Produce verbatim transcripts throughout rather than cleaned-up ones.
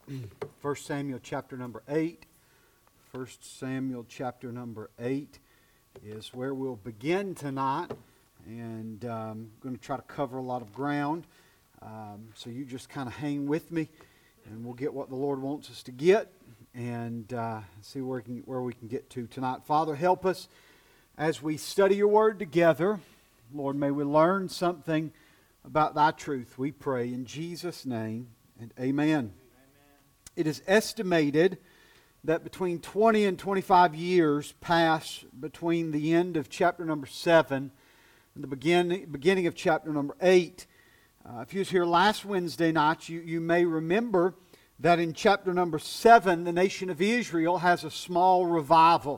First Samuel chapter number eight. First Samuel chapter number eight is where we'll begin tonight. And um, I'm going to try to cover a lot of ground. Um, so you just kind of hang with me and we'll get what the Lord wants us to get and uh, see where we, can, where we can get to tonight. Father, help us as we study your word together. Lord, may we learn something about thy truth, we pray in Jesus' name, and amen. Amen. It is estimated that between twenty and twenty-five years pass between the end of chapter number seven and the begin, beginning of chapter number eight. Uh, if you was here last Wednesday night, you, you may remember that in chapter number seven, the nation of Israel has a small revival.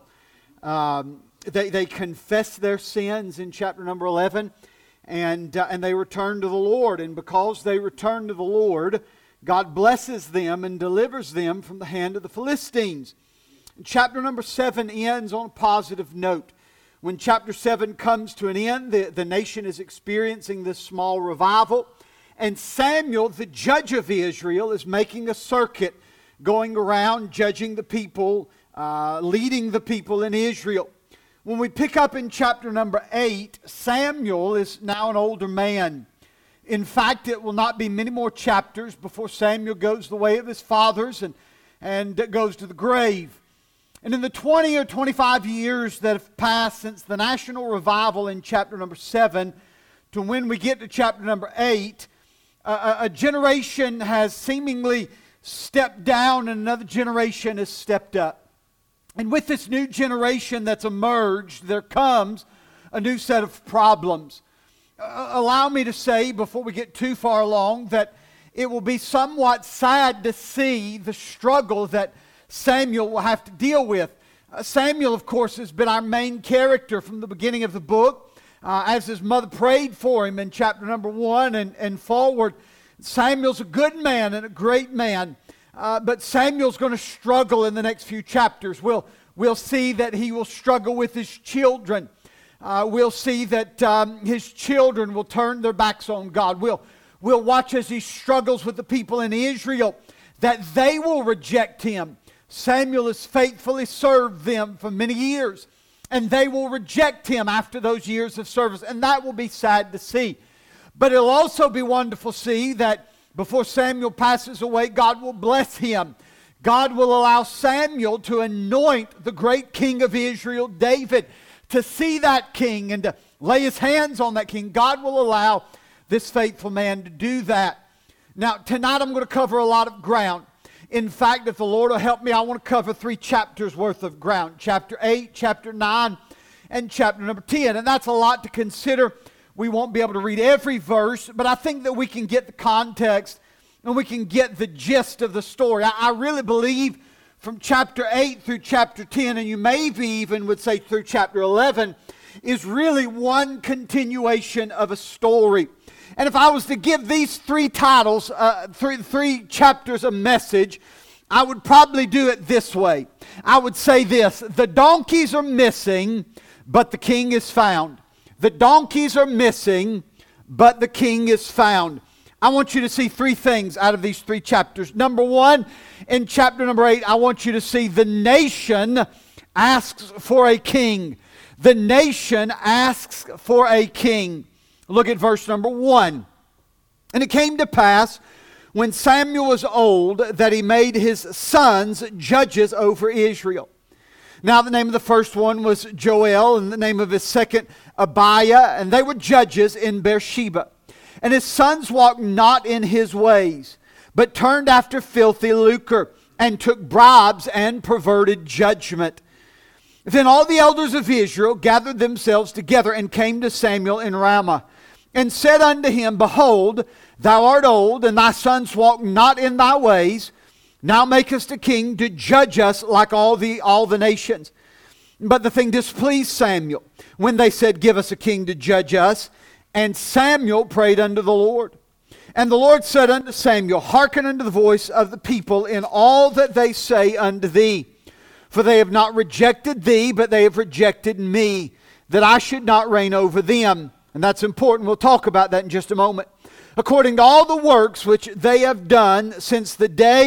Um, they, they confess their sins in chapter number eleven. And, uh, and they return to the Lord. And because they return to the Lord, God blesses them and delivers them from the hand of the Philistines. And chapter number seven ends on a positive note. When chapter seven comes to an end, the, the nation is experiencing this small revival. And Samuel, the judge of Israel, is making a circuit, going around judging the people, uh, leading the people in Israel. When we pick up in chapter number eight, Samuel is now an older man. In fact, it will not be many more chapters before Samuel goes the way of his fathers and, and goes to the grave. And in the twenty or twenty-five years that have passed since the national revival in chapter number seven to when we get to chapter number eight, a, a generation has seemingly stepped down and another generation has stepped up. And with this new generation that's emerged, there comes a new set of problems. Uh, allow me to say, before we get too far along, that it will be somewhat sad to see the struggle that Samuel will have to deal with. Uh, Samuel, of course, has been our main character from the beginning of the book. Uh, as his mother prayed for him in chapter number one and, and forward, Samuel's a good man and a great man. Uh, but Samuel's going to struggle in the next few chapters. We'll, we'll see that he will struggle with his children. Uh, we'll see that um, his children will turn their backs on God. We'll, we'll watch as he struggles with the people in Israel, that they will reject him. Samuel has faithfully served them for many years, and they will reject him after those years of service. And that will be sad to see. But it'll also be wonderful to see that before Samuel passes away, God will bless him. God will allow Samuel to anoint the great king of Israel, David, to see that king and to lay his hands on that king. God will allow this faithful man to do that. Now, tonight I'm going to cover a lot of ground. In fact, if the Lord will help me, I want to cover three chapters worth of ground. Chapter eight, chapter nine, and chapter number ten. And that's a lot to consider. We won't be able to read every verse, but I think that we can get the context and we can get the gist of the story. I, I really believe from chapter eight through chapter ten, and you maybe even would say through chapter eleven, is really one continuation of a story. And if I was to give these three titles, uh, three, three chapters a message, I would probably do it this way. I would say this: the donkeys are missing, but the king is found. The donkeys are missing, but the king is found. I want you to see three things out of these three chapters. Number one, in chapter number eight, I want you to see the nation asks for a king. The nation asks for a king. Look at verse number one. And it came to pass, when Samuel was old, that he made his sons judges over Israel. Now the name of the first one was Joel, and the name of his second Abiah, and they were judges in Beersheba. And his sons walked not in his ways, but turned after filthy lucre, and took bribes and perverted judgment. Then all the elders of Israel gathered themselves together and came to Samuel in Ramah, and said unto him, Behold, thou art old, and thy sons walk not in thy ways. Now make us a king to judge us like all the all the nations. But the thing displeased Samuel, when they said, Give us a king to judge us. And Samuel prayed unto the Lord. And the Lord said unto Samuel, Hearken unto the voice of the people in all that they say unto thee. For they have not rejected thee, but they have rejected me, that I should not reign over them. And that's important. We'll talk about that in just a moment. According to all the works which they have done since the day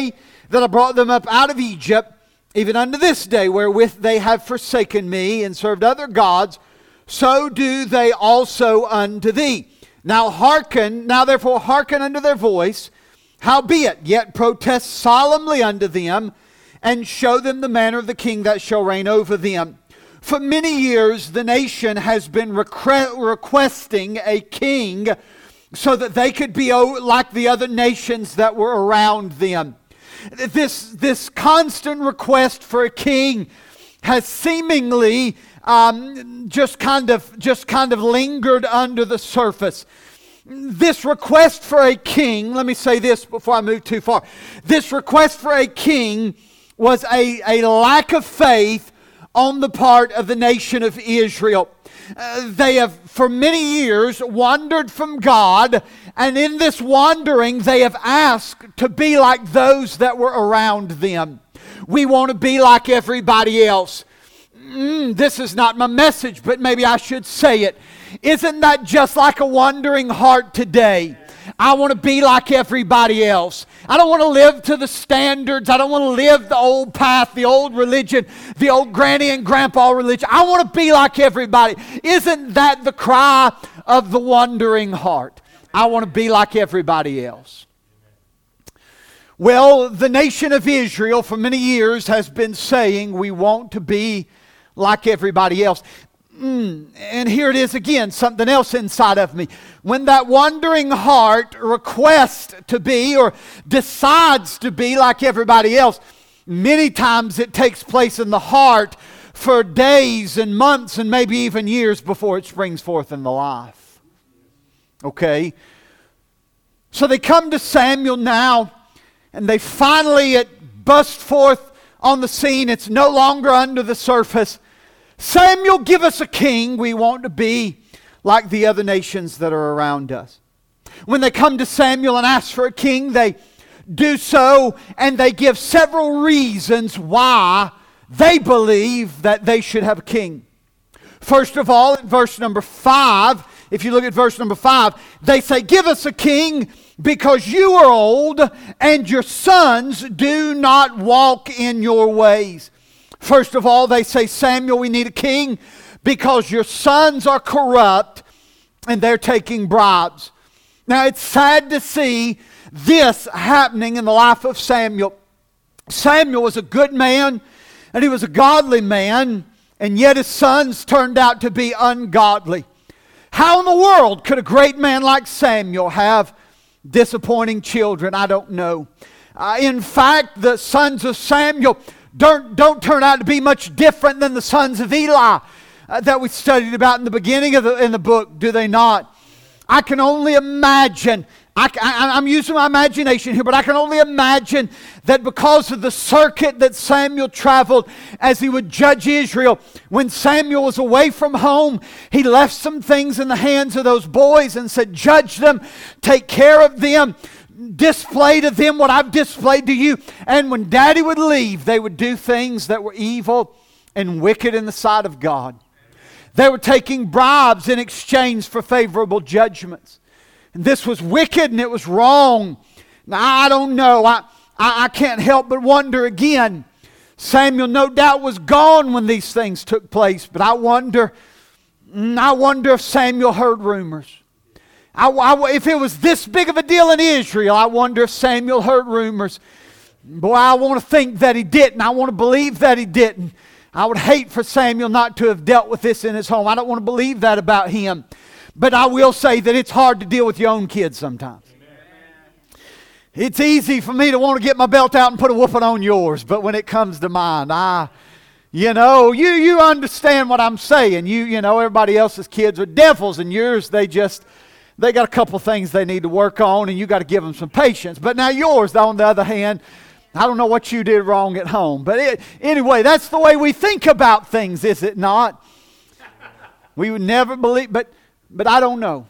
that I brought them up out of Egypt, even unto this day, wherewith they have forsaken me and served other gods, so do they also unto thee. Now hearken, now therefore hearken unto their voice, howbeit yet protest solemnly unto them, and show them the manner of the king that shall reign over them. For many years the nation has been requ- requesting a king so that they could be like the other nations that were around them. This, this constant request for a king has seemingly um, just kind of just kind of lingered under the surface. This request for a king, let me say this before I move too far. This request for a king was a, a lack of faith on the part of the nation of Israel. Uh, they have for many years wandered from God, and in this wandering they have asked to be like those that were around them. We want to be like everybody else. Mm, this is not my message, but maybe I should say it. Isn't that just like a wandering heart today? I want to be like everybody else. I don't want to live to the standards. I don't want to live the old path, the old religion, the old granny and grandpa religion. I want to be like everybody. Isn't that the cry of the wandering heart? I want to be like everybody else. Well, the nation of Israel for many years has been saying we want to be like everybody else. Mm, and here it is again, something else inside of me. When that wandering heart requests to be or decides to be like everybody else, many times it takes place in the heart for days and months and maybe even years before it springs forth in the life. Okay? So they come to Samuel now, and they finally it bust forth on the scene. It's no longer under the surface. Samuel, give us a king. We want to be like the other nations that are around us. When they come to Samuel and ask for a king, they do so and they give several reasons why they believe that they should have a king. First of all, in verse number five, if you look at verse number five, they say, give us a king because you are old and your sons do not walk in your ways. First of all, they say, Samuel, we need a king because your sons are corrupt and they're taking bribes. Now, it's sad to see this happening in the life of Samuel. Samuel was a good man and he was a godly man, and yet his sons turned out to be ungodly. How in the world could a great man like Samuel have disappointing children? I don't know. Uh, in fact, the sons of Samuel Don't, don't turn out to be much different than the sons of Eli uh, that we studied about in the beginning of the, in the book, do they not? I can only imagine, I, I, I'm using my imagination here, but I can only imagine that because of the circuit that Samuel traveled as he would judge Israel, when Samuel was away from home, he left some things in the hands of those boys and said, judge them, take care of them, display to them what I've displayed to you. And when Daddy would leave, they would do things that were evil and wicked in the sight of God. They were taking bribes in exchange for favorable judgments. And this was wicked and it was wrong. Now, I don't know. I, I, I can't help but wonder again. Samuel no doubt was gone when these things took place. But I wonder, I wonder if Samuel heard rumors. I, I, if it was this big of a deal in Israel, I wonder if Samuel heard rumors. Boy, I want to think that he didn't. I want to believe that he didn't. I would hate for Samuel not to have dealt with this in his home. I don't want to believe that about him. But I will say that it's hard to deal with your own kids sometimes. Amen. It's easy for me to want to get my belt out and put a whooping on yours. But when it comes to mine, I, you know, you, you understand what I'm saying. You, you know, everybody else's kids are devils and yours, they just... They got a couple things they need to work on, and you got to give them some patience. But now yours, on the other hand, I don't know what you did wrong at home. But it, anyway, that's the way we think about things, is it not? We would never believe, but but I don't know.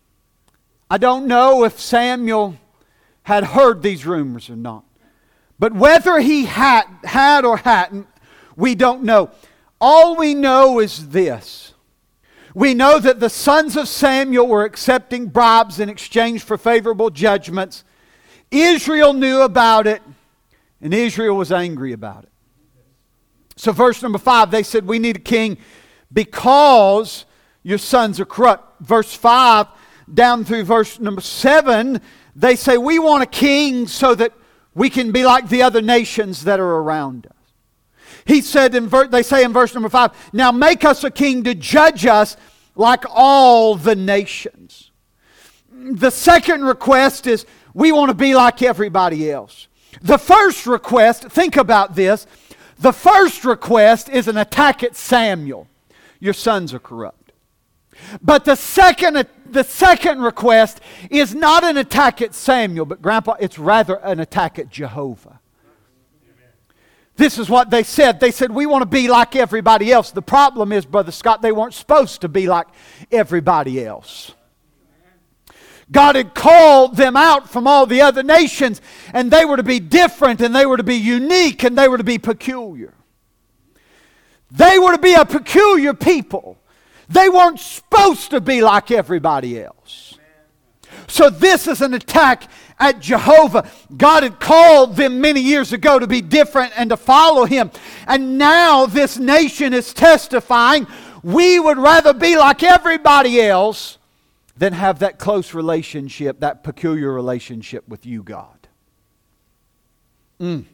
I don't know if Samuel had heard these rumors or not. But whether he had, had or hadn't, we don't know. All we know is this. We know that the sons of Samuel were accepting bribes in exchange for favorable judgments. Israel knew about it, And Israel was angry about it. So verse number five, they said, we need a king because your sons are corrupt. Verse five down through verse number seven, they say, we want a king so that we can be like the other nations that are around us. He said, in ver- they say in verse number five, now make us a king to judge us like all the nations. The second request is, we want to be like everybody else. The first request, think about this, the first request is an attack at Samuel. Your sons are corrupt. But the second, the second request is not an attack at Samuel, but Grandpa, it's rather an attack at Jehovah. This is what they said. They said, we want to be like everybody else. The problem is, Brother Scott, they weren't supposed to be like everybody else. God had called them out from all the other nations, and they were to be different, and they were to be unique, and they were to be peculiar. They were to be a peculiar people. They weren't supposed to be like everybody else. So this is an attack at Jehovah. God had called them many years ago to be different and to follow Him. And now this nation is testifying, we would rather be like everybody else than have that close relationship, that peculiar relationship with you, God. Mm.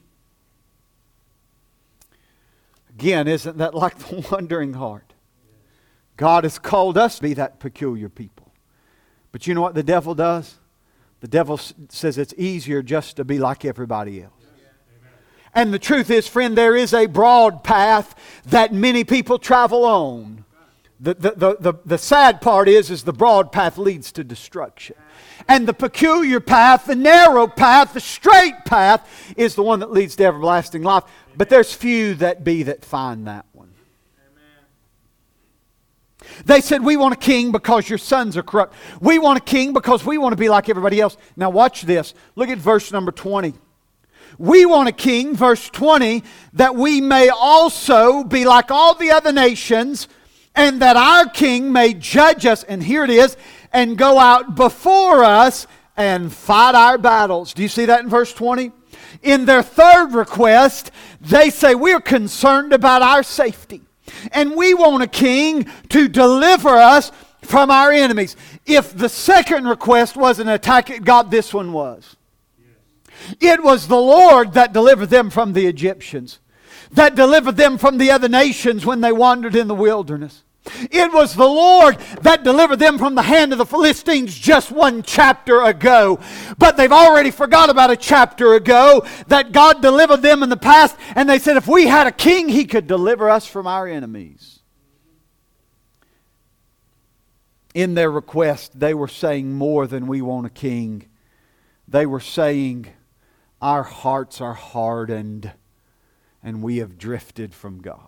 Again, isn't that like the wandering heart? God has called us to be that peculiar people. But you know what the devil does? The devil s- says it's easier just to be like everybody else. And the truth is, friend, there is a broad path that many people travel on. The, the, the, the, the sad part is, is the broad path leads to destruction. And the peculiar path, the narrow path, the straight path is the one that leads to everlasting life. But there's few that be that find that one. They said, we want a king because your sons are corrupt. We want a king because we want to be like everybody else. Now watch this. Look at verse number twenty. We want a king, verse twenty, that we may also be like all the other nations, and that our king may judge us, and here it is, and go out before us and fight our battles. Do you see that in verse twenty? In their third request, they say, we're concerned about our safety. And we want a king to deliver us from our enemies. If the second request was an attack at God, this one was. It was the Lord that delivered them from the Egyptians, that delivered them from the other nations when they wandered in the wilderness. It was the Lord that delivered them from the hand of the Philistines just one chapter ago. But they've already forgot about a chapter ago that God delivered them in the past. And they said, if we had a king, He could deliver us from our enemies. In their request, they were saying more than we want a king. They were saying, our hearts are hardened and we have drifted from God.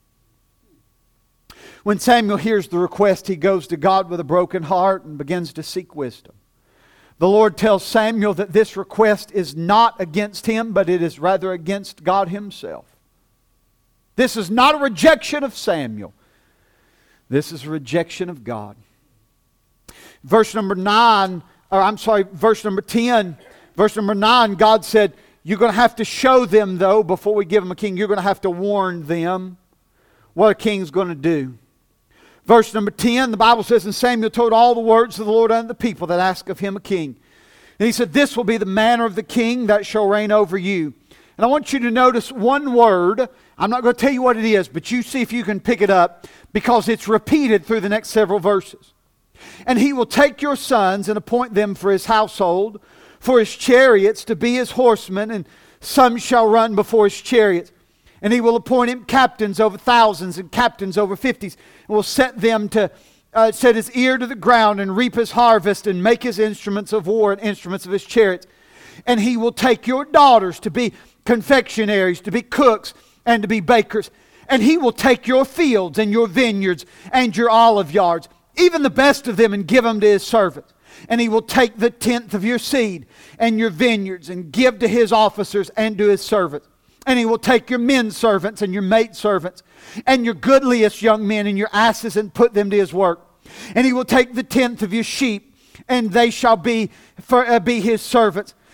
When Samuel hears the request, he goes to God with a broken heart and begins to seek wisdom. The Lord tells Samuel that this request is not against him, but it is rather against God Himself. This is not a rejection of Samuel. This is a rejection of God. Verse number nine, or I'm sorry, verse number ten, verse number nine, God said, you're going to have to show them, though, before we give them a king, you're going to have to warn them what a king's going to do. Verse number ten, the Bible says, and Samuel told all the words of the Lord unto the people that ask of him a king. And he said, this will be the manner of the king that shall reign over you. And I want you to notice one word. I'm not going to tell you what it is, but you see if you can pick it up, because it's repeated through the next several verses. And he will take your sons and appoint them for his household, for his chariots to be his horsemen, and some shall run before his chariots. And he will appoint him captains over thousands and captains over fifties. And will set them to uh, set his ear to the ground and reap his harvest and make his instruments of war and instruments of his chariots. And he will take your daughters to be confectionaries, to be cooks, and to be bakers. And he will take your fields and your vineyards and your olive yards, even the best of them, and give them to his servants. And he will take the tenth of your seed and your vineyards and give to his officers and to his servants. And he will take your men servants and your maid servants and your goodliest young men and your asses and put them to his work. And he will take the tenth of your sheep, and they shall be for uh, be his servants.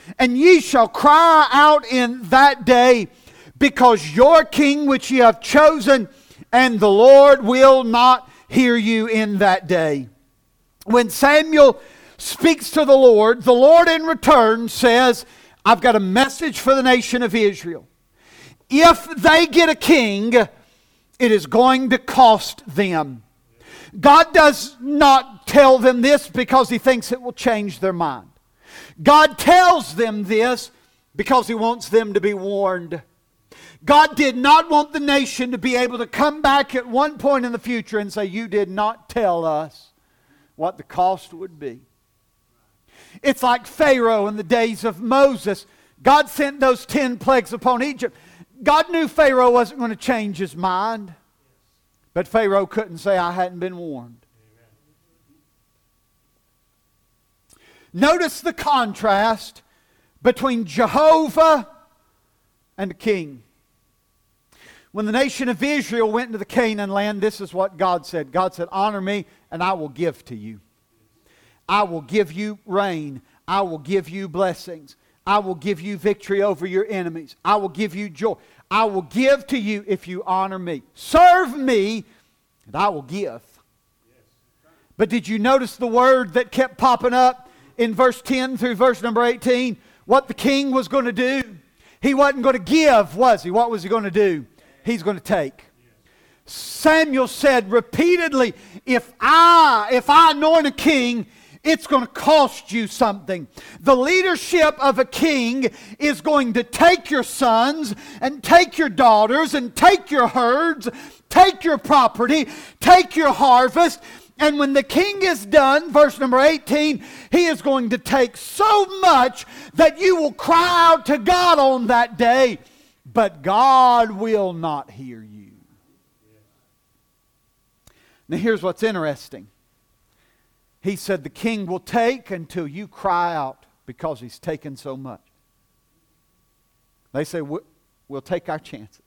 And ye shall cry out in that day, because your king which ye have chosen, and the Lord will not hear you in that day. When Samuel speaks to the Lord, the Lord in return says, I've got a message for the nation of Israel. If they get a king, it is going to cost them. God does not tell them this because He thinks it will change their mind. God tells them this because He wants them to be warned. God did not want the nation to be able to come back at one point in the future and say, you did not tell us what the cost would be. It's like Pharaoh in the days of Moses. God sent those ten plagues upon Egypt. God knew Pharaoh wasn't going to change his mind. But Pharaoh couldn't say, I hadn't been warned. Notice the contrast between Jehovah and the king. When the nation of Israel went into the Canaan land, this is what God said. God said, honor me and I will give to you. I will give you rain. I will give you blessings. I will give you victory over your enemies. I will give you joy. I will give to you if you honor me. Serve me and I will give. But did you notice the word that kept popping up in verse ten through verse number eighteen? What the king was going to do. He wasn't going to give, was he? What was he going to do? He's going to take. Samuel said repeatedly, if I, if I anoint a king, it's going to cost you something. The leadership of a king is going to take your sons and take your daughters and take your herds, take your property, take your harvest. And when the king is done, verse number eighteen, he is going to take so much that you will cry out to God on that day, but God will not hear you. Now here's what's interesting. He said the king will take until you cry out because he's taken so much. They say, we'll take our chances.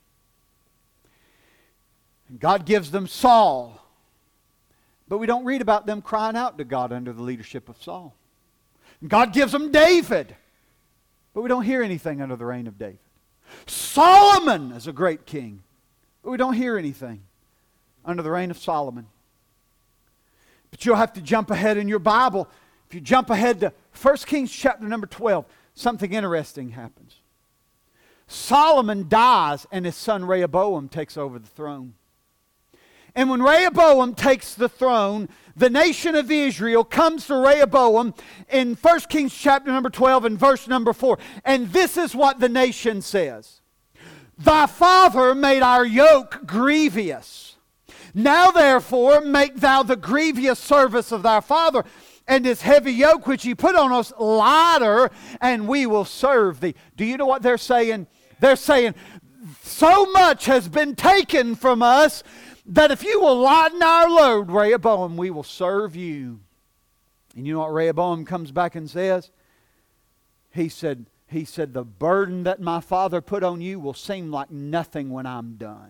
And God gives them Saul. But we don't read about them crying out to God under the leadership of Saul. And God gives them David. But we don't hear anything under the reign of David. Solomon is a great king. But we don't hear anything under the reign of Solomon. But you'll have to jump ahead in your Bible. If you jump ahead to First Kings chapter number twelve, something interesting happens. Solomon dies and his son Rehoboam takes over the throne. And when Rehoboam takes the throne, the nation of Israel comes to Rehoboam in First Kings chapter number twelve and verse number four. And this is what the nation says. Thy father made our yoke grievous. Now therefore make thou the grievous service of thy father and his heavy yoke which he put on us lighter, and we will serve thee. Do you know what they're saying? They're saying, so much has been taken from us that if you will lighten our load, Rehoboam, we will serve you. And you know what Rehoboam comes back and says? He said, he said, the burden that my father put on you will seem like nothing when I'm done.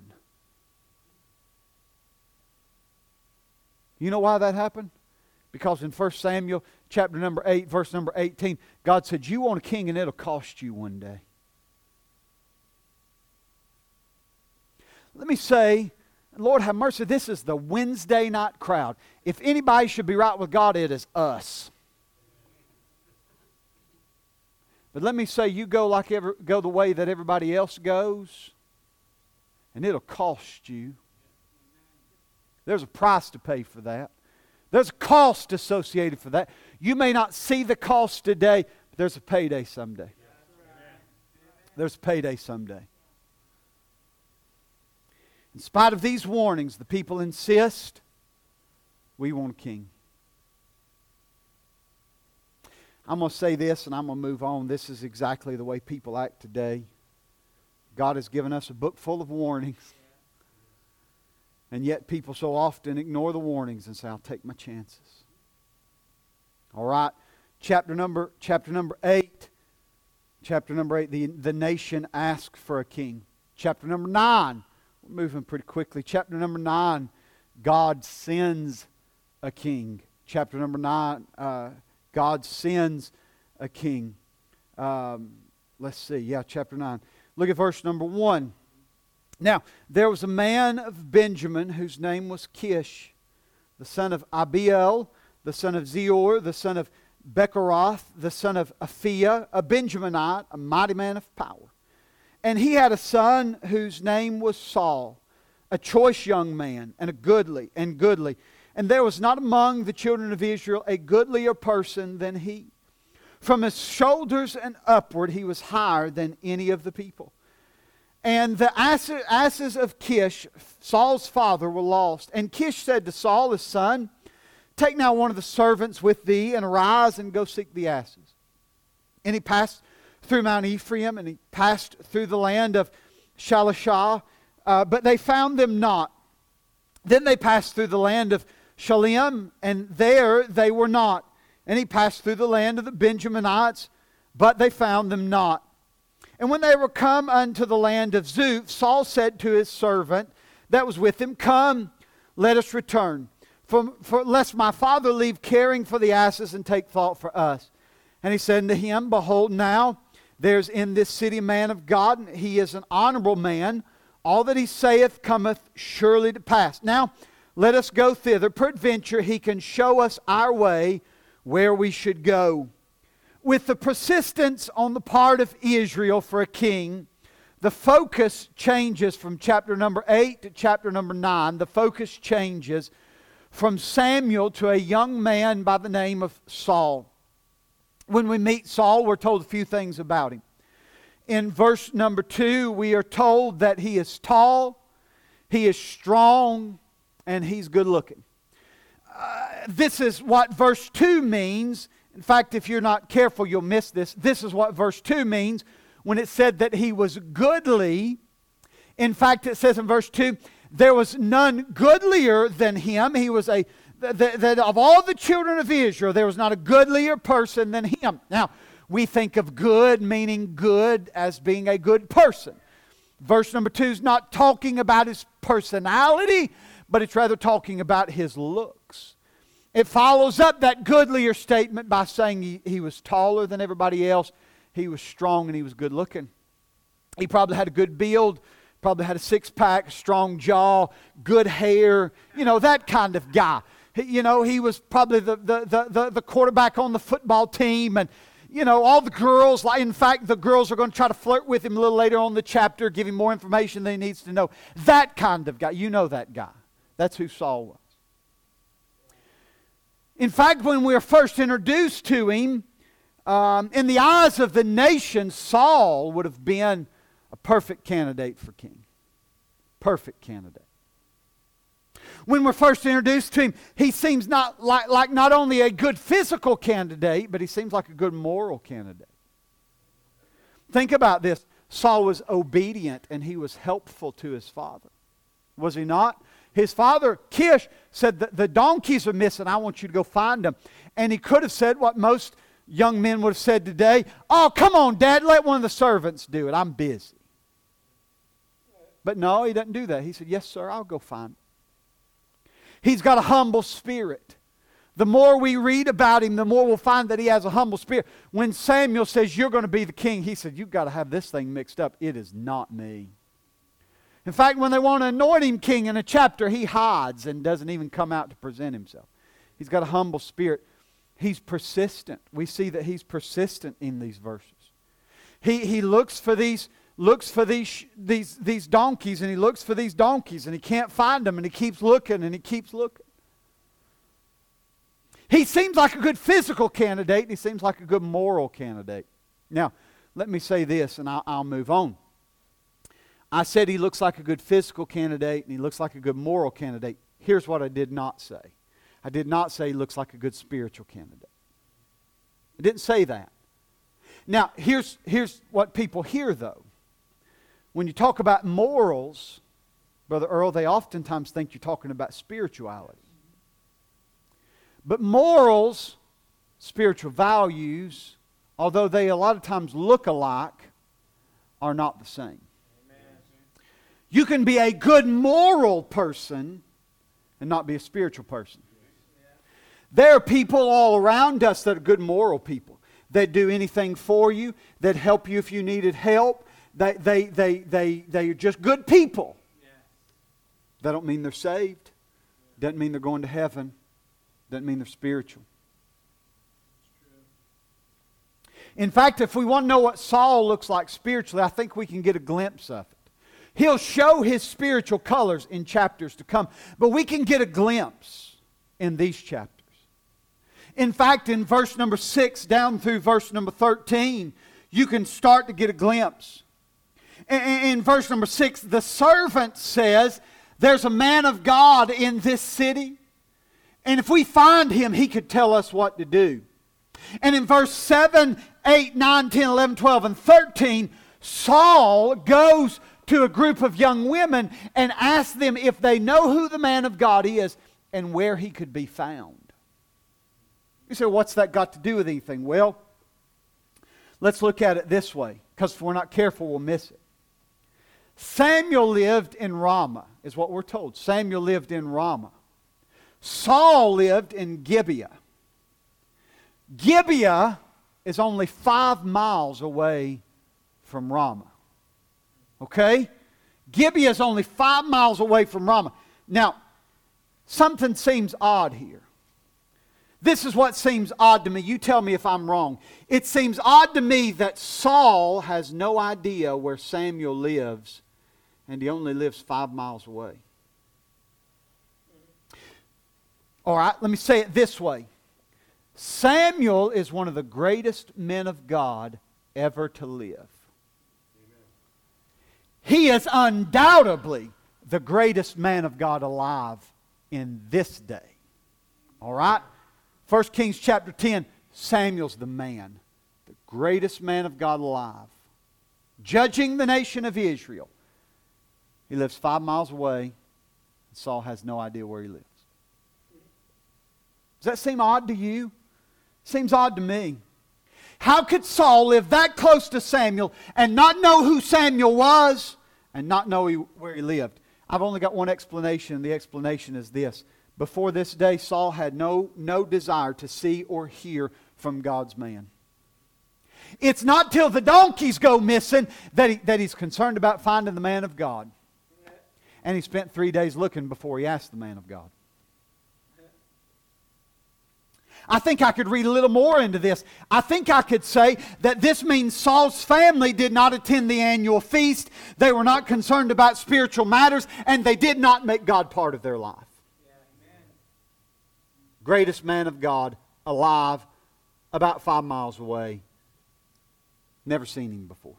You know why that happened? Because in First Samuel chapter number eight, verse number eighteen, God said, you want a king and it'll cost you one day. Let me say, Lord have mercy, this is the Wednesday night crowd. If anybody should be right with God, it is us. But let me say, you go like ever, go the way that everybody else goes, and it'll cost you. There's a price to pay for that. There's a cost associated for that. You may not see the cost today, but there's a payday someday. There's a payday someday. In spite of these warnings, the people insist, we want a king. I'm going to say this and I'm going to move on. This is exactly the way people act today. God has given us a book full of warnings. And yet people so often ignore the warnings and say, I'll take my chances. All right. Chapter number, chapter number eight. Chapter number eight, the, the nation asked for a king. Chapter number nine. We're moving pretty quickly. Chapter number nine, God sends a king. Chapter number nine, uh, God sends a king. Um, let's see. Yeah, chapter nine. Look at verse number one. Now, there was a man of Benjamin whose name was Kish, the son of Abiel, the son of Zeor, the son of Bechorath, the son of Aphiah, a Benjaminite, a mighty man of power. And he had a son whose name was Saul, a choice young man, and a goodly, and goodly. And there was not among the children of Israel a goodlier person than he. From his shoulders and upward he was higher than any of the people. And the asses of Kish, Saul's father, were lost. And Kish said to Saul, his son, take now one of the servants with thee, and arise and go seek the asses. And he passed through Mount Ephraim, and he passed through the land of Shalishah, uh, but they found them not. Then they passed through the land of Shalim, and there they were not. And he passed through the land of the Benjaminites, but they found them not. And when they were come unto the land of Zuph, Saul said to his servant that was with him, come, let us return, for, for lest my father leave caring for the asses and take thought for us. And he said unto him, behold, now there's in this city a man of God, and he is an honorable man. All that he saith cometh surely to pass. Now let us go thither. Peradventure he can show us our way where we should go. With the persistence on the part of Israel for a king, the focus changes from chapter number eight to chapter number nine. The focus changes from Samuel to a young man by the name of Saul. When we meet Saul, we're told a few things about him. In verse number two, we are told that he is tall, he is strong, and he's good looking. Uh, this is what verse two means. In fact, if you're not careful, you'll miss this. This is what verse two means when it said that he was goodly. In fact, it says in verse two, there was none goodlier than him. He was a, that, that of all the children of Israel, there was not a goodlier person than him. Now, we think of good meaning good as being a good person. Verse number two is not talking about his personality, but it's rather talking about his looks. It follows up that goodlier statement by saying he, he was taller than everybody else. He was strong and he was good looking. He probably had a good build, probably had a six-pack, strong jaw, good hair, you know, that kind of guy. He, you know, he was probably the, the, the, the, the quarterback on the football team, and, you know, all the girls, in fact, the girls are going to try to flirt with him a little later on in the chapter, give him more information than he needs to know. That kind of guy. You know that guy. That's who Saul was. In fact, when we were first introduced to him, um, in the eyes of the nation, Saul would have been a perfect candidate for king. Perfect candidate. When we're first introduced to him, he seems not like, like not only a good physical candidate, but he seems like a good moral candidate. Think about this. Saul was obedient and he was helpful to his father. Was he not? His father, Kish, said, the, the donkeys are missing. I want you to go find them. And he could have said what most young men would have said today. Oh, come on, Dad, let one of the servants do it. I'm busy. But no, he doesn't do that. He said, yes, sir, I'll go find them. He's got a humble spirit. The more we read about him, the more we'll find that he has a humble spirit. When Samuel says, you're going to be the king, he said, you've got to have this thing mixed up. It is not me. In fact, when they want to anoint him king in a chapter, he hides and doesn't even come out to present himself. He's got a humble spirit. He's persistent. We see that he's persistent in these verses. He, he looks for these looks for these, these, these donkeys, and he looks for these donkeys, and he can't find them, and he keeps looking, and he keeps looking. He seems like a good physical candidate, and he seems like a good moral candidate. Now, let me say this, and I'll, I'll move on. I said he looks like a good physical candidate, and he looks like a good moral candidate. Here's what I did not say. I did not say he looks like a good spiritual candidate. I didn't say that. Now, here's, here's what people hear, though. When you talk about morals, Brother Earl, they oftentimes think you're talking about spirituality. But morals, spiritual values, although they a lot of times look alike, are not the same. Amen. You can be a good moral person and not be a spiritual person. There are people all around us that are good moral people. They'd do anything for you. They'd help you if you needed help. They, they, they, they, they're just good people. Yeah. That don't mean they're saved. Doesn't mean they're going to heaven. Doesn't mean they're spiritual. In fact, if we want to know what Saul looks like spiritually, I think we can get a glimpse of it. He'll show his spiritual colors in chapters to come, but we can get a glimpse in these chapters. In fact, in verse number six down through verse number thirteen, you can start to get a glimpse. In, in verse number six, the servant says, there's a man of God in this city, and if we find him, he could tell us what to do. And in verse seven, eight, nine, ten, eleven, twelve, and thirteen, Saul goes to a group of young women and asks them if they know who the man of God is and where he could be found. You say, what's that got to do with anything? Well, let's look at it this way, because if we're not careful, we'll miss it. Samuel lived in Ramah, is what we're told. Samuel lived in Ramah. Saul lived in Gibeah. Gibeah is only five miles away from Ramah. Okay? Gibeah is only five miles away from Ramah. Now, something seems odd here. This is what seems odd to me. You tell me if I'm wrong. It seems odd to me that Saul has no idea where Samuel lives, and he only lives five miles away. All right, let me say it this way. Samuel is one of the greatest men of God ever to live. Amen. He is undoubtedly the greatest man of God alive in this day. All right? First Kings chapter ten, Samuel's the man, the greatest man of God alive, judging the nation of Israel. He lives five miles away, and Saul has no idea where he lives. Does that seem odd to you? Seems odd to me. How could Saul live that close to Samuel and not know who Samuel was and not know he, where he lived? I've only got one explanation, and the explanation is this. Before this day, Saul had no, no desire to see or hear from God's man. It's not till the donkeys go missing that, he, that he's concerned about finding the man of God. And he spent three days looking before he asked the man of God. I think I could read a little more into this. I think I could say that this means Saul's family did not attend the annual feast. They were not concerned about spiritual matters, and they did not make God part of their life. Yeah, amen. Greatest man of God, alive, about five miles away. Never seen him before.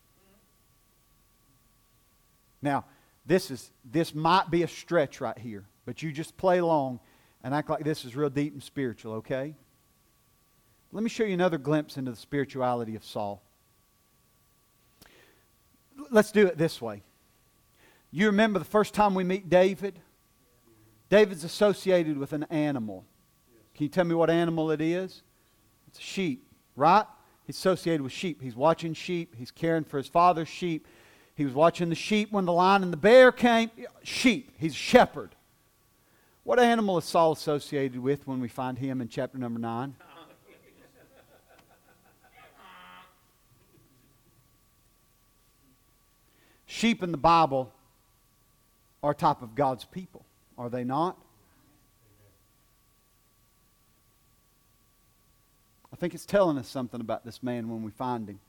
Now, this is this might be a stretch right here, but you just play along and act like this is real deep and spiritual, okay? Let me show you another glimpse into the spirituality of Saul. Let's do it this way. You remember the first time we meet David? David's associated with an animal. Can you tell me what animal it is? It's a sheep, right? He's associated with sheep. He's watching sheep. He's caring for his father's sheep. He was watching the sheep when the lion and the bear came. Sheep. He's a shepherd. What animal is Saul associated with when we find him in chapter number nine? Sheep in the Bible are a type of God's people, are they not? I think it's telling us something about this man when we find him.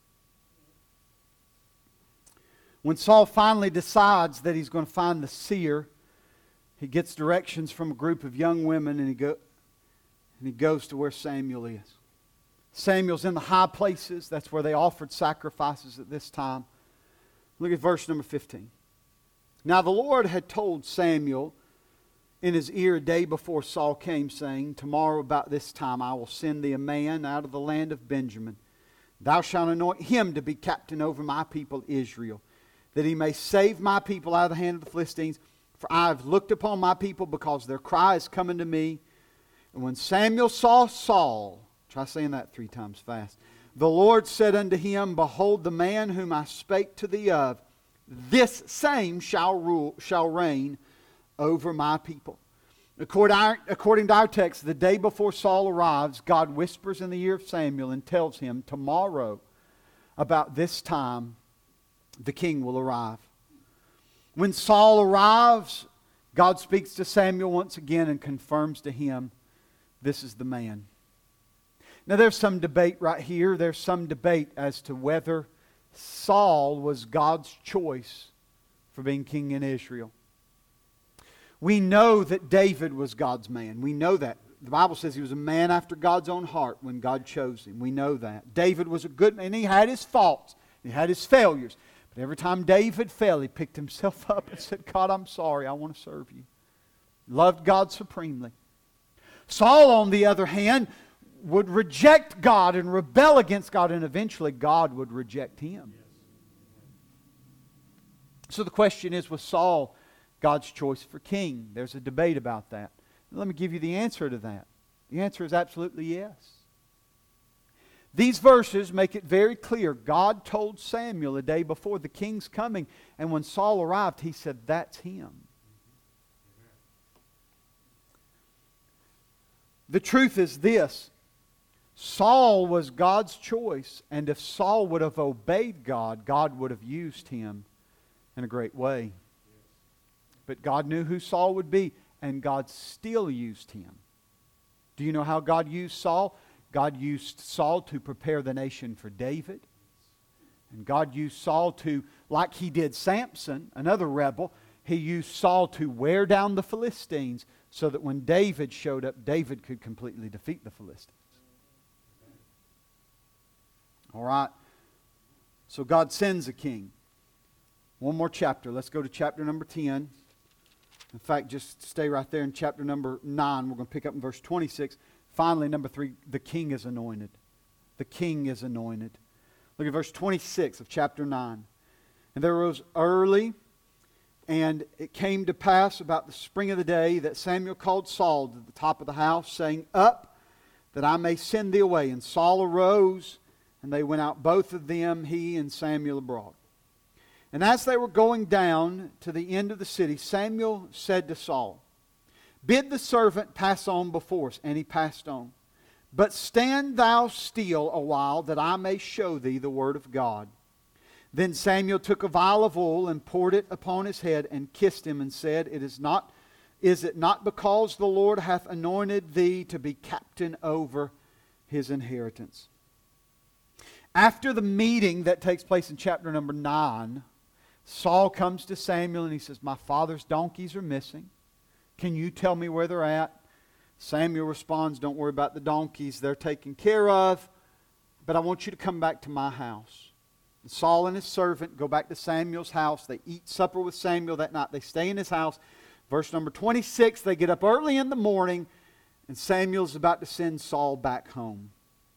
When Saul finally decides that he's going to find the seer, he gets directions from a group of young women, and he, go, and he goes to where Samuel is. Samuel's in the high places. That's where they offered sacrifices at this time. Look at verse number fifteen. Now the Lord had told Samuel in his ear a day before Saul came, saying, Tomorrow about this time I will send thee a man out of the land of Benjamin. Thou shalt anoint him to be captain over my people Israel, that he may save my people out of the hand of the Philistines. For I have looked upon my people, because their cry is coming to me. And when Samuel saw Saul, try saying that three times fast, the Lord said unto him, Behold, the man whom I spake to thee of, this same shall rule, shall reign over my people. According, according to our text, the day before Saul arrives, God whispers in the ear of Samuel and tells him, tomorrow, about this time, the king will arrive. When Saul arrives, God speaks to Samuel once again and confirms to him, this is the man. Now there's some debate right here. There's some debate as to whether Saul was God's choice for being king in Israel. We know that David was God's man. We know that. The Bible says he was a man after God's own heart when God chose him. We know that. David was a good man. He had his faults. He had his failures. But every time David fell, he picked himself up and said, God, I'm sorry. I want to serve you. Loved God supremely. Saul, on the other hand, would reject God and rebel against God, and eventually God would reject him. So the question is, was Saul God's choice for king? There's a debate about that. Let me give you the answer to that. The answer is absolutely yes. These verses make it very clear. God told Samuel a day before the king's coming, and when Saul arrived, he said, that's him. The truth is this. Saul was God's choice, and if Saul would have obeyed God, God would have used him in a great way. But God knew who Saul would be, and God still used him. Do you know how God used Saul? God used Saul to prepare the nation for David. And God used Saul to, like he did Samson, another rebel, he used Saul to wear down the Philistines so that when David showed up, David could completely defeat the Philistines. All right. So God sends a king. One more chapter. Let's go to chapter number ten. In fact, just stay right there in chapter number nine. We're going to pick up in verse twenty-six. Finally, number three, the king is anointed. The king is anointed. Look at verse twenty-six of chapter nine. And there rose early, and it came to pass about the spring of the day that Samuel called Saul to the top of the house, saying, Up, that I may send thee away. And Saul arose, and they went out, both of them, he and Samuel abroad. And as they were going down to the end of the city, Samuel said to Saul, Bid the servant pass on before us. And he passed on. But stand thou still a while, that I may show thee the word of God. Then Samuel took a vial of oil and poured it upon his head and kissed him and said, It is not, is it not because the Lord hath anointed thee to be captain over his inheritance? After the meeting that takes place in chapter number nine, Saul comes to Samuel and he says, My father's donkeys are missing. Can you tell me where they're at? Samuel responds, Don't worry about the donkeys. They're taken care of. But I want you to come back to my house. And Saul and his servant go back to Samuel's house. They eat supper with Samuel that night. They stay in his house. Verse number twenty-six, they get up early in the morning and Samuel's about to send Saul back home.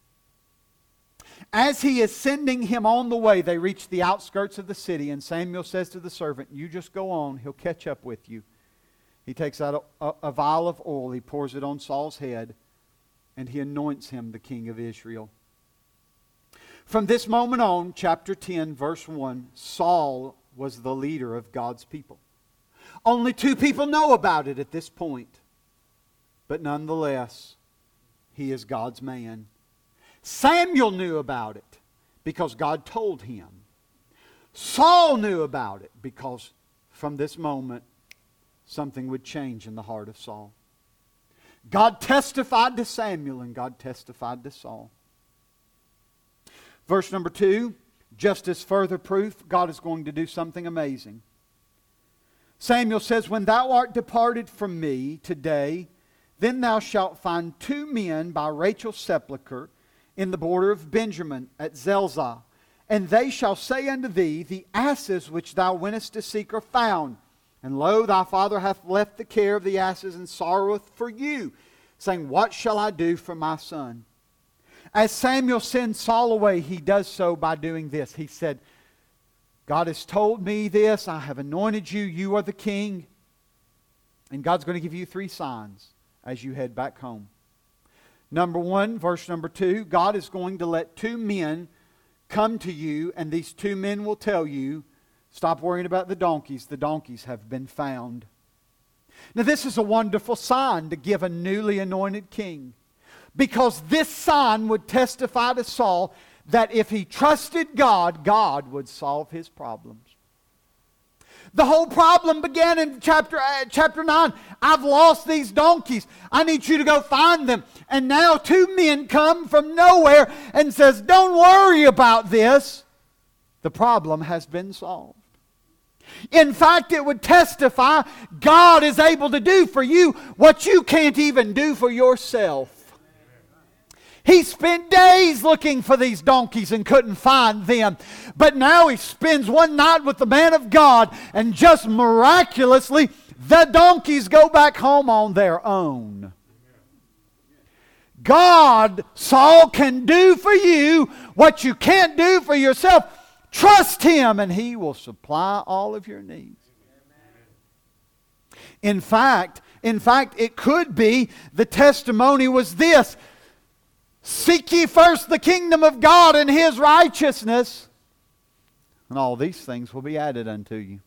As he is sending him on the way, they reach the outskirts of the city, and Samuel says to the servant, You just go on, he'll catch up with you. He takes out a, a, a vial of oil, he pours it on Saul's head, and he anoints him the king of Israel. From this moment on, chapter ten, verse one, Saul was the leader of God's people. Only two people know about it at this point, but nonetheless, he is God's man. Samuel knew about it because God told him. Saul knew about it because from this moment, something would change in the heart of Saul. God testified to Samuel and God testified to Saul. Verse number two, just as further proof, God is going to do something amazing. Samuel says, When thou art departed from me today, then thou shalt find two men by Rachel's sepulchre in the border of Benjamin at Zelzah. And they shall say unto thee, The asses which thou wentest to seek are found. And lo, thy father hath left the care of the asses and sorroweth for you, saying, What shall I do for my son? As Samuel sends Saul away, he does so by doing this. He said, God has told me this. I have anointed you. You are the king. And God's going to give you three signs as you head back home. Number one, verse number two, God is going to let two men come to you, and these two men will tell you, Stop worrying about the donkeys. The donkeys have been found. Now this is a wonderful sign to give a newly anointed king, because this sign would testify to Saul that if he trusted God, God would solve his problems. The whole problem began in chapter, uh, chapter nine. I've lost these donkeys. I need you to go find them. And now two men come from nowhere and says, don't worry about this. The problem has been solved. In fact, it would testify God is able to do for you what you can't even do for yourself. He spent days looking for these donkeys and couldn't find them. But now he spends one night with the man of God, and just miraculously, the donkeys go back home on their own. God, Saul, can do for you what you can't do for yourself. Trust Him and He will supply all of your needs. In fact, in fact, it could be the testimony was this: seek ye first the kingdom of God and His righteousness, and all these things will be added unto you.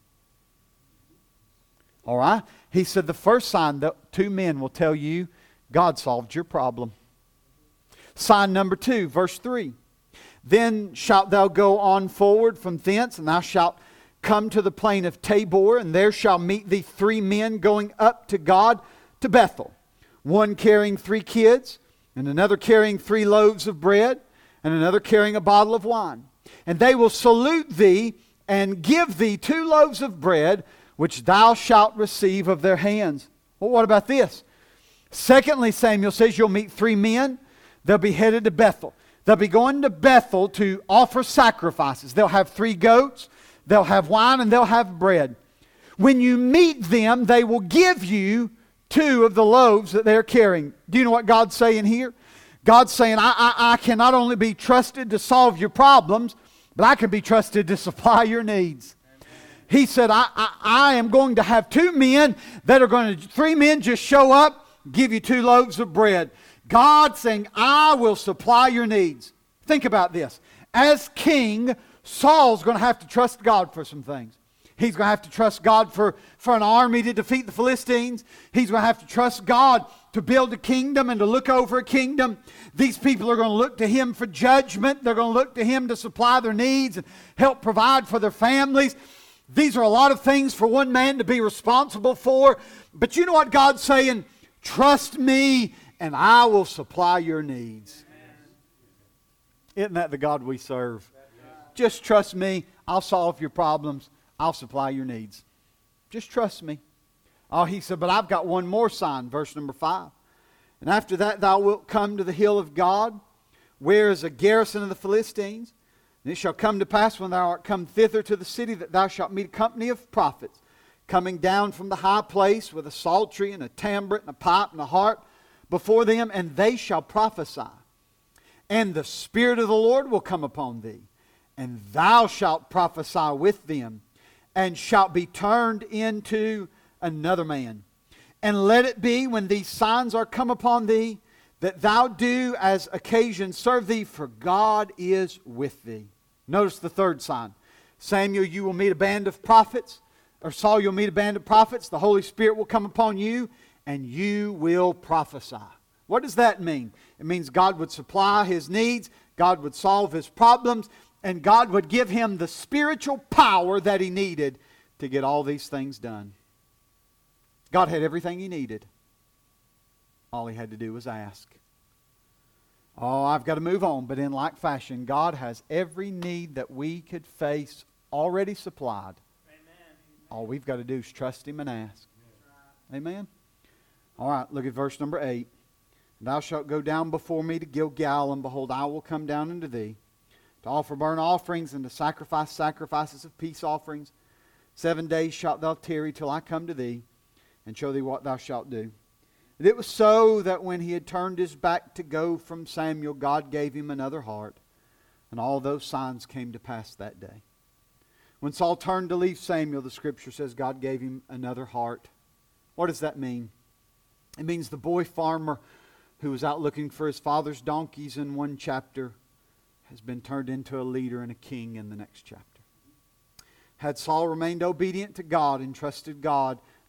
All right? He said the first sign that two men will tell you God solved your problem. Sign number two, verse three. Then shalt thou go on forward from thence, and thou shalt come to the plain of Tabor, and there shall meet thee three men going up to God to Bethel, one carrying three kids, and another carrying three loaves of bread, and another carrying a bottle of wine. And they will salute thee, and give thee two loaves of bread, which thou shalt receive of their hands. Well, what about this? Secondly, Samuel says you'll meet three men. They'll be headed to Bethel. They'll be going to Bethel to offer sacrifices. They'll have three goats, they'll have wine, and they'll have bread. When you meet them, they will give you two of the loaves that they're carrying. Do you know what God's saying here? God's saying, I, I, I can not only be trusted to solve your problems, but I can be trusted to supply your needs. He said, I, I, I am going to have two men that are going to, three men just show up, give you two loaves of bread. God saying, I will supply your needs. Think about this. As king, Saul's going to have to trust God for some things. He's going to have to trust God for, for an army to defeat the Philistines. He's going to have to trust God to build a kingdom and to look over a kingdom. These people are going to look to Him for judgment. They're going to look to Him to supply their needs and help provide for their families. These are a lot of things for one man to be responsible for. But you know what God's saying? Trust me and I will supply your needs. Isn't that the God we serve? Just trust me. I'll solve your problems. I'll supply your needs. Just trust me. Oh, he said, but I've got one more sign. Verse number five. And after that thou wilt come to the hill of God, where is a garrison of the Philistines. And it shall come to pass when thou art come thither to the city, that thou shalt meet a company of prophets, coming down from the high place with a psaltery and a tambret and a pipe and a harp before them, and they shall prophesy. And the Spirit of the Lord will come upon thee, and thou shalt prophesy with them, and shalt be turned into another man. And let it be, when these signs are come upon thee, that thou do as occasion serve thee, for God is with thee. Notice the third sign. Samuel, you will meet a band of prophets, or Saul, you'll meet a band of prophets. The Holy Spirit will come upon you, and you will prophesy. What does that mean? It means God would supply his needs, God would solve his problems, and God would give him the spiritual power that he needed to get all these things done. God had everything he needed. All he had to do was ask. Oh, I've got to move on, but in like fashion, God has every need that we could face already supplied. Amen. All we've got to do is trust him and ask. Amen? All right, look at verse number eight. Thou shalt go down before me to Gilgal, and behold, I will come down unto thee, to offer burnt offerings and to sacrifice sacrifices of peace offerings. Seven days shalt thou tarry till I come to thee, and show thee what thou shalt do. And it was so that when he had turned his back to go from Samuel, God gave him another heart, and all those signs came to pass that day. When Saul turned to leave Samuel, the Scripture says God gave him another heart. What does that mean? It means the boy farmer who was out looking for his father's donkeys in one chapter has been turned into a leader and a king in the next chapter. Had Saul remained obedient to God and trusted God,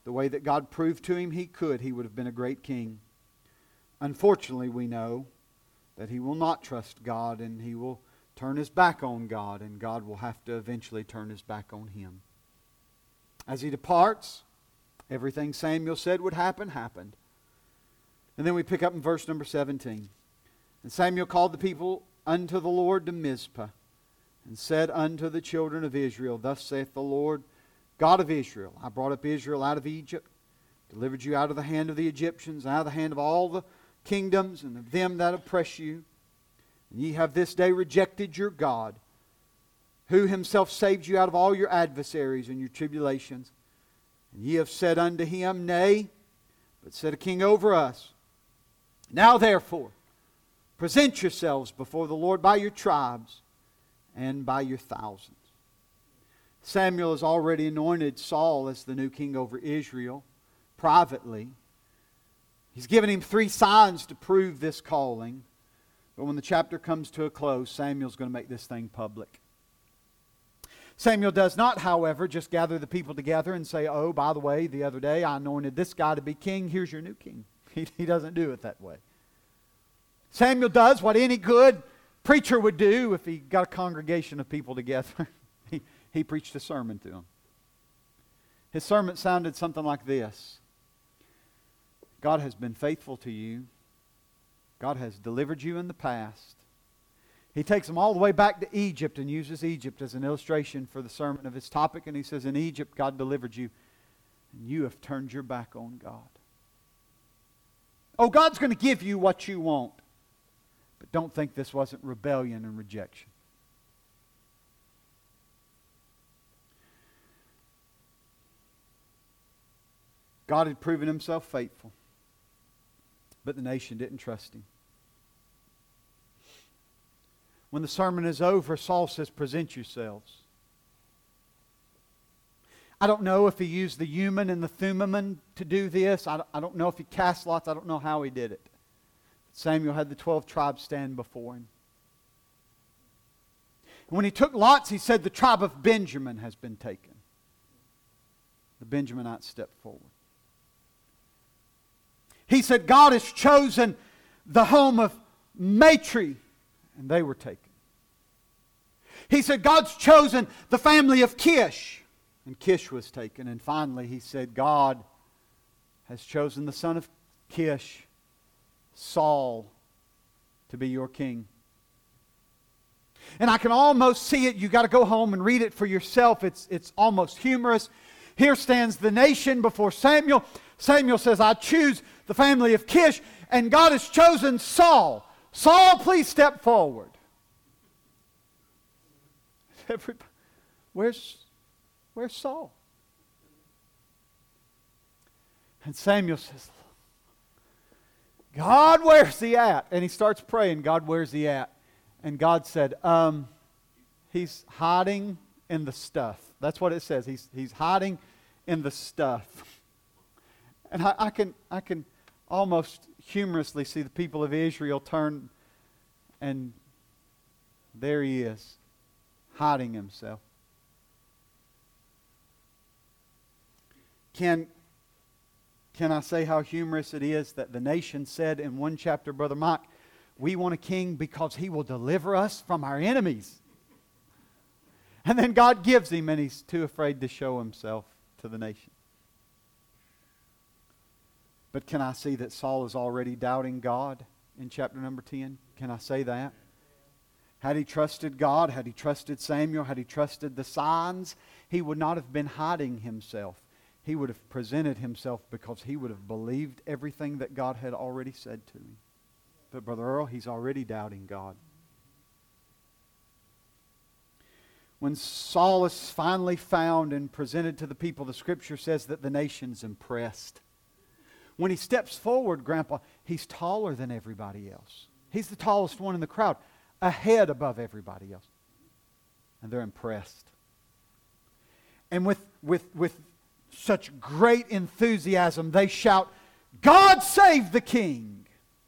the way that God proved to him he could, he would have been a great king. Unfortunately, we know that he will not trust God, and he will turn his back on God, and God will have to eventually turn his back on him. As he departs, everything Samuel said would happen, happened. And then we pick up in verse number seventeen. And Samuel called the people unto the Lord to Mizpah, and said unto the children of Israel, Thus saith the Lord, God of Israel, I brought up Israel out of Egypt, delivered you out of the hand of the Egyptians, out of the hand of all the kingdoms, and of them that oppress you. And ye have this day rejected your God, who himself saved you out of all your adversaries and your tribulations. And ye have said unto him, Nay, but set a king over us. Now therefore, present yourselves before the Lord by your tribes and by your thousands. Samuel has already anointed Saul as the new king over Israel privately. He's given him three signs to prove this calling. But when the chapter comes to a close, Samuel's going to make this thing public. Samuel does not, however, just gather the people together and say, oh, by the way, the other day I anointed this guy to be king. Here's your new king. He, he doesn't do it that way. Samuel does what any good preacher would do if he got a congregation of people together. he, he preached a sermon to them. His sermon sounded something like this. God has been faithful to you. God has delivered you in the past. He takes them all the way back to Egypt and uses Egypt as an illustration for the sermon of his topic. And he says, in Egypt, God delivered you, and you have turned your back on God. Oh, God's going to give you what you want. But don't think this wasn't rebellion and rejection. God had proven himself faithful, but the nation didn't trust him. When the sermon is over, Saul says, present yourselves. I don't know if he used the Urim and the Thummim to do this. I don't know if he cast lots. I don't know how he did it. Samuel had the twelve tribes stand before him. And when he took lots, he said, the tribe of Benjamin has been taken. The Benjaminites stepped forward. He said, God has chosen the home of Matri, and they were taken. He said, God's chosen the family of Kish, and Kish was taken. And finally, he said, God has chosen the son of Kish, Saul, to be your king. And I can almost see it. You've got to go home and read it for yourself. It's, it's almost humorous. Here stands the nation before Samuel. Samuel says, I choose the family of Kish, and God has chosen Saul. Saul, please step forward. Everybody, where's, where's Saul? And Samuel says, God, where's he at? And he starts praying, God, where's he at? And God said, um, he's hiding in the stuff. That's what it says. He's, he's hiding in the stuff. And I, I can I can almost humorously see the people of Israel turn, and there he is, hiding himself. Can, can I say how humorous it is that the nation said in one chapter, Brother Mike, we want a king because he will deliver us from our enemies. And then God gives him, and he's too afraid to show himself to the nation. But can I see that Saul is already doubting God in chapter number ten? Can I say that? Had he trusted God, had he trusted Samuel, had he trusted the signs, he would not have been hiding himself. He would have presented himself because he would have believed everything that God had already said to him. But Brother Earl, he's already doubting God. When Saul is finally found and presented to the people, the Scripture says that the nation's impressed. When he steps forward, Grandpa, he's taller than everybody else. He's the tallest one in the crowd, a head above everybody else. And they're impressed. And with, with, with such great enthusiasm, they shout, God save the King!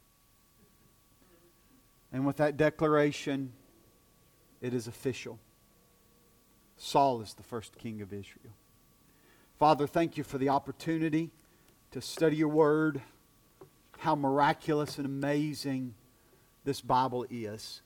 And with that declaration, it is official. Saul is the first king of Israel. Father, thank you for the opportunity to study your word, how miraculous and amazing this Bible is.